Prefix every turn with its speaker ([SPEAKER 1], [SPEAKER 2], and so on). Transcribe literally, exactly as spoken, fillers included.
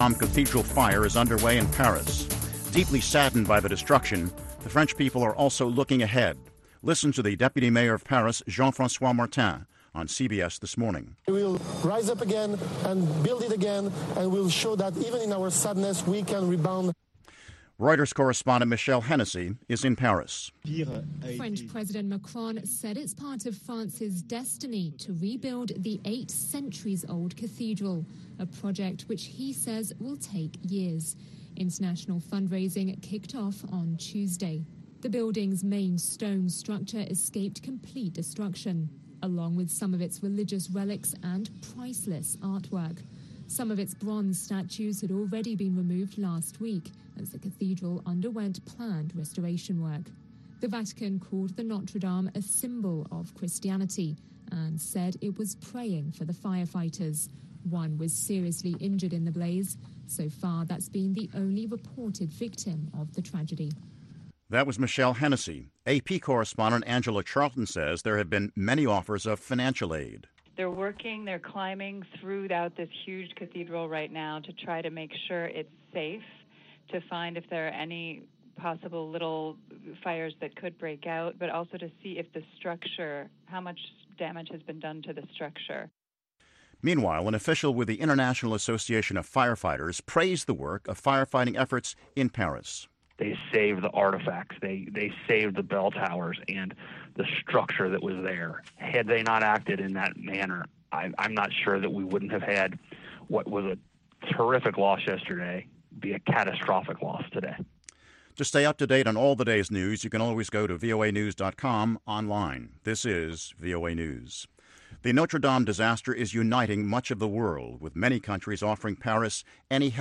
[SPEAKER 1] Notre-Dame Cathedral fire is underway in Paris. Deeply saddened by the destruction, the French people are also looking ahead. Listen to the Deputy Mayor of Paris, Jean-François Martin, on C B S This Morning.
[SPEAKER 2] We will rise up again and build it again, and we'll show that even in our sadness, we can rebound.
[SPEAKER 1] Reuters correspondent Michelle Hennessy is in Paris.
[SPEAKER 3] French President Macron said it's part of France's destiny to rebuild the eight centuries-old cathedral, a project which he says will take years. International fundraising kicked off on Tuesday. The building's main stone structure escaped complete destruction, along with some of its religious relics and priceless artwork. Some of its bronze statues had already been removed last week as the cathedral underwent planned restoration work. The Vatican called the Notre Dame a symbol of Christianity and said it was praying for the firefighters. One was seriously injured in the blaze. So far, that's been the only reported victim of the tragedy.
[SPEAKER 1] That was Michelle Hennessy. A P correspondent Angela Charlton says there have been many offers of financial aid.
[SPEAKER 4] They're working, they're climbing throughout this huge cathedral right now to try to make sure it's safe, to find if there are any possible little fires that could break out, but also to see if the structure, how much damage has been done to the structure.
[SPEAKER 1] Meanwhile, an official with the International Association of Firefighters praised the work of firefighting efforts in Paris.
[SPEAKER 5] They saved the artifacts, they, they saved the bell towers and the structure that was there. Had they not acted in that manner, I, I'm not sure that we wouldn't have had what was a terrific loss yesterday be a catastrophic loss today.
[SPEAKER 1] To stay up to date on all the day's news, you can always go to V O A news dot com online. This is V O A News. The Notre Dame disaster is uniting much of the world, with many countries offering Paris any help